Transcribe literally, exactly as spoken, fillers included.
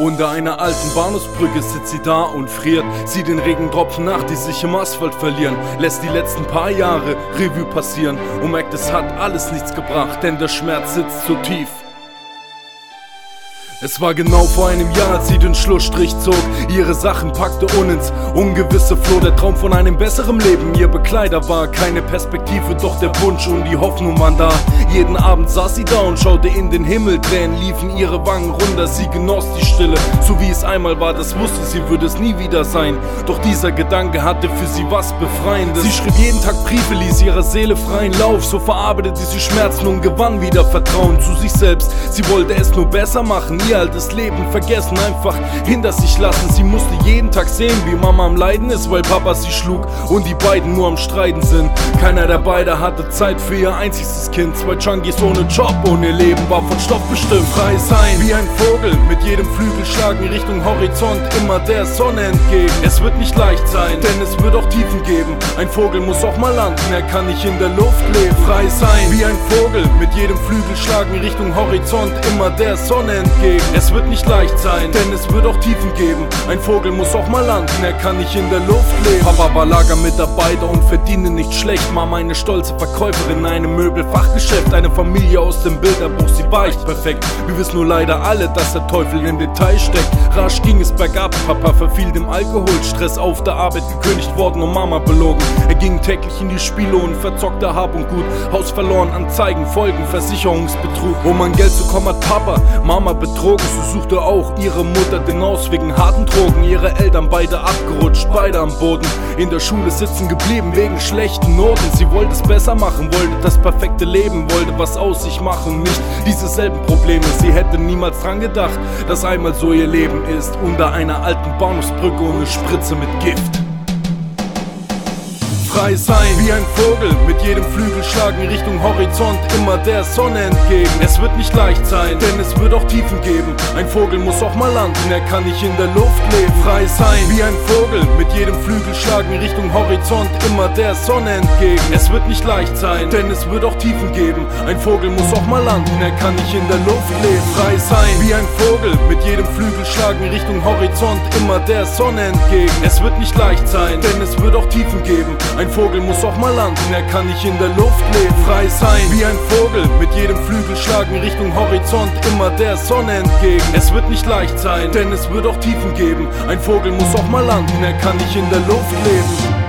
Unter einer alten Bahnhofsbrücke sitzt sie da und friert. Sieht den Regentropfen nach, die sich im Asphalt verlieren. Lässt die letzten paar Jahre Revue passieren und merkt, es hat alles nichts gebracht, denn der Schmerz sitzt so tief. Es war genau vor einem Jahr, als sie den Schlussstrich zog, ihre Sachen packte und ins Ungewisse floh. Der Traum von einem besseren Leben ihr Begleiter war. Keine Perspektive, doch der Wunsch und die Hoffnung waren da. Jeden Abend saß sie da und schaute in den Himmel. Tränen liefen ihre Wangen runter, sie genoss die Stille. So wie es einmal war, das wusste sie, würde es nie wieder sein. Doch dieser Gedanke hatte für sie was Befreiendes. Sie schrieb jeden Tag Briefe, ließ ihrer Seele freien Lauf. So verarbeitete sie Schmerzen und gewann wieder Vertrauen zu sich selbst. Sie wollte es nur besser machen, ihr altes Leben vergessen, einfach hinter sich lassen. Sie musste jeden Tag sehen, wie Mama am Leiden ist, weil Papa sie schlug und die beiden nur am Streiten sind. Keiner der beiden hatte Zeit für ihr einziges Kind. Zwei Junkies ohne Job und ihr Leben war von Stoff bestimmt. Frei sein wie ein Vogel, mit jedem Flügelschlag in Richtung Horizont, immer der Sonne entgegen. Es wird nicht leicht sein, denn es wird auch Tiefen geben. Ein Vogel muss auch mal landen, er kann nicht in der Luft leben. Frei sein wie ein Vogel, mit jedem Flügelschlag in Richtung Horizont, immer der Sonne entgegen. Es wird nicht leicht sein, denn es wird auch Tiefen geben. Ein Vogel muss auch mal landen, er kann nicht in der Luft leben. Papa war Lagermitarbeiter und verdiente nicht schlecht. Mama eine stolze Verkäuferin in einem Möbelfachgeschäft. Eine Familie aus dem Bilderbuch, sie war echt perfekt. Wir wissen nur leider alle, dass der Teufel im Detail steckt. Rasch ging es bergab, Papa verfiel dem Alkohol. Stress auf der Arbeit, gekündigt worden und Mama belogen. Er ging täglich in die Spiele und verzockte Hab und Gut. Haus verloren, Anzeigen, Folgen, Versicherungsbetrug. Um an Geld zu kommen hat Papa Mama betrogen. So suchte auch ihre Mutter den Aus wegen harten Drogen. Ihre Eltern beide abgerutscht, beide am Boden. In der Schule sitzen geblieben wegen schlechten Noten. Sie wollte es besser machen, wollte das perfekte Leben, wollte was aus sich machen, nicht diese selben Probleme. Sie hätte niemals dran gedacht, dass einmal so ihr Leben ist. Unter einer alten Bahnhofsbrücke und eine Spritze mit Gift. Frei sein wie ein Vogel, mit jedem Flügelschlag in Richtung Horizont, immer der Sonne entgegen. Es wird nicht leicht sein, denn es wird auch Tiefen geben. Ein Vogel muss auch mal landen, er kann nicht in der Luft leben. Frei sein wie ein Vogel, mit jedem Flügelschlag in Richtung Horizont, immer der Sonne entgegen. Es wird nicht leicht sein, denn es wird auch Tiefen geben. Ein Vogel muss auch mal landen, er kann nicht in der Luft leben. Frei sein wie ein Vogel, mit jedem Flügelschlag in Richtung Horizont, immer der Sonne entgegen. Es wird nicht leicht sein, denn es wird auch Tiefen geben. Ein Vogel muss auch mal landen, er kann nicht in der Luft leben. Frei sein wie ein Vogel, mit jedem Flügelschlag in Richtung Horizont, immer der Sonne entgegen. Es wird nicht leicht sein, denn es wird auch Tiefen geben. Ein Vogel muss auch mal landen, er kann nicht in der Luft leben.